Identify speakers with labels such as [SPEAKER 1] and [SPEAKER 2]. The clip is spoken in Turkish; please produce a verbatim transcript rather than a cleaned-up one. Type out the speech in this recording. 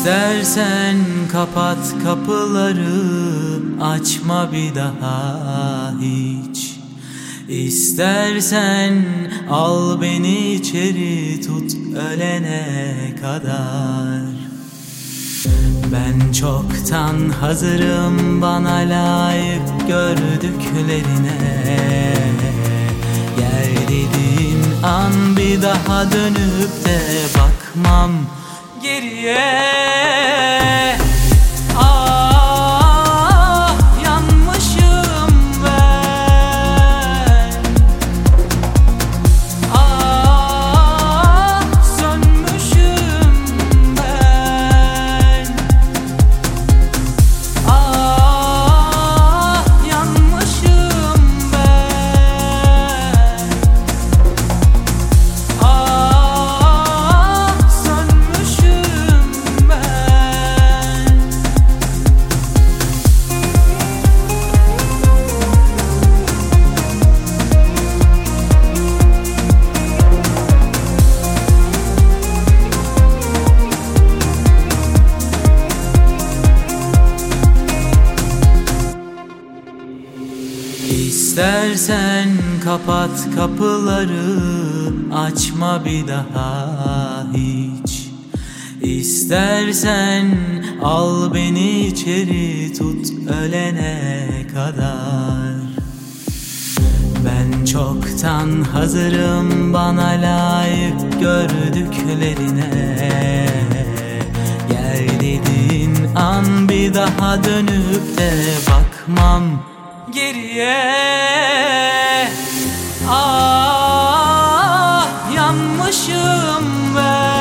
[SPEAKER 1] İstersen kapat kapıları, açma bir daha hiç. İstersen al beni içeri, tut ölene kadar. Ben çoktan hazırım bana layık gördüklerine. Gel dediğin an bir daha dönüp de bakmam geriye. Ah, yanmışım ben. Ah, sönmüşüm ben. Ah, yanmışım ben. Ah, sönmüşüm ben. İstersen kapat kapıları, açma bir daha hiç. İstersen al beni içeri, tut ölene kadar. Ben çoktan hazırım bana layık gördüklerine. Gel dediğin an bir daha dönüp de bakmam geriye. Ah, yanmışım ben.